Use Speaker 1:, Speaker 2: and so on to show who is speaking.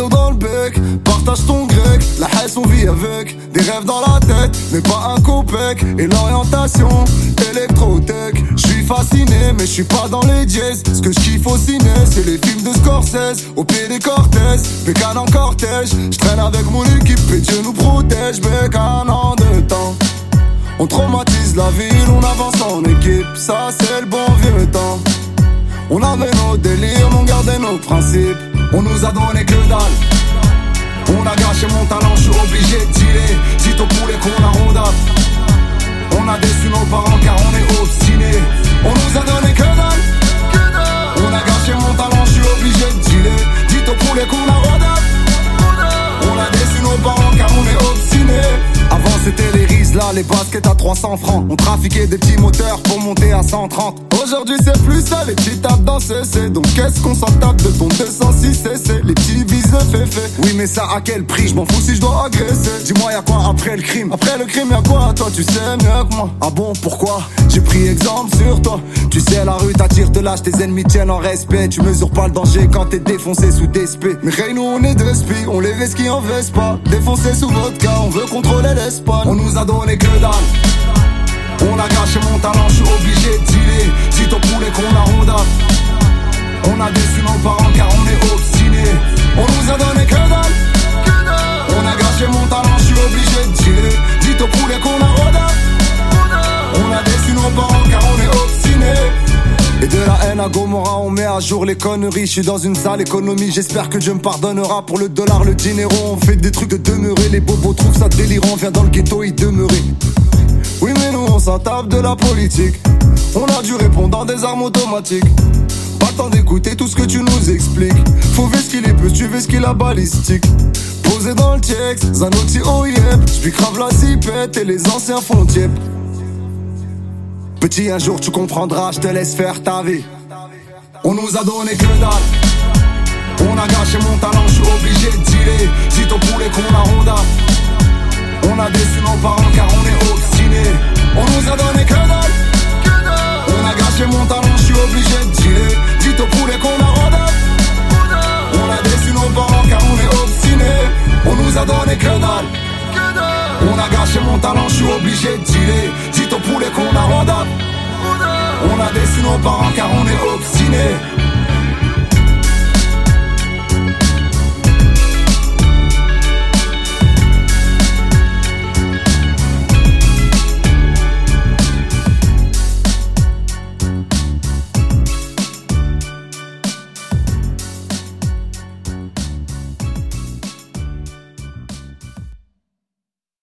Speaker 1: couteau dans le bec, partage ton grec, la haine on vit avec. Des rêves dans la tête, mais pas un copec. Et l'orientation, électrotech. J'suis fasciné, mais j'suis pas dans les jazz. Ce que j'kiffe au ciné, c'est les films de Scorsese. Au pied des Cortez, bécane en cortège. J'traîne avec mon équipe et Dieu nous protège. Bécane en deux temps. On traumatise la ville, on avance en équipe. Ça c'est le bon vieux temps. On avait nos délires, on gardait nos principes. On nous a donné que dalle. On a gâché mon talent, je suis obligé de dealer. Dites au poulet qu'on a rondap. On a déçu nos parents car on est obstinés. On nous a donné que dalle. On a gâché mon talent, je suis obligé de dealer. Dites au poulet qu'on a rondap. On a déçu nos parents car on est obstinés. Avant c'était les rises, là les baskets à 300 francs. On trafiquait des petits moteurs pour monter à 130. Aujourd'hui c'est plus ça, les petits tapent dans CC. Donc qu'est-ce qu'on s'en tape de ton 206 cc? Les petits visent le féfé. Oui mais ça à quel prix? Je m'en fous si je dois agresser. Dis-moi y'a quoi après le crime? Après le crime y'a quoi? Toi tu sais mieux que moi. Ah bon pourquoi? J'ai pris exemple sur toi. Tu sais la rue t'attire de l'âge, tes ennemis tiennent en respect. Tu mesures pas le danger quand t'es défoncé sous des spé. Mais hey, nous on est deux spies, on les vesquis en Vespa. Défoncé sous vodka, on veut contrôler l'Espagne. On nous a donné que dalle. On a gâché mon talent, je suis obligé de dealer. Dites au poulet qu'on a rondap. On a déçu nos parents car on est obstinés. On nous a donné que dalle. On a gâché mon talent, je suis obligé de dealer. Dites au poulet qu'on a rondap. On a déçu nos parents car on est obstinés. Et de la haine à Gomorrah, on met à jour les conneries. Je suis dans une sale économie, j'espère que Dieu me pardonnera. Pour le dollar, le dinero, on fait des trucs de demeurer. Les bobos trouvent ça délirant, viens dans le ghetto y demeurer. Oui mais nous on s'en tape de la politique. On a dû répondre dans des armes automatiques. Pas le temps d'écouter tout ce que tu nous expliques. Faut ver ce qu'il est peu, tu veux ce qu'il a balistique. Posé dans le texte, Zanotti oh yep. J'suis crave la zipette et les anciens font tiep. Petit un jour tu comprendras, je te laisse faire ta vie. On nous a donné que dalle. On a gâché mon talent, je suis obligé de dealer. Dites au poulet qu'on a rondap. On a déçu nos parents car on est obstinés. On nous a donné que dalle. On a gâché mon talent, je suis obligé de dealer. Dites au poulet qu'on a rondap. On a déçu nos parents car on est obstinés. On nous a donné que dalle. On a gâché mon talent, je suis obligé de dealer. Dites au poulet qu'on a rondap. On a déçu nos parents car on est obstinés.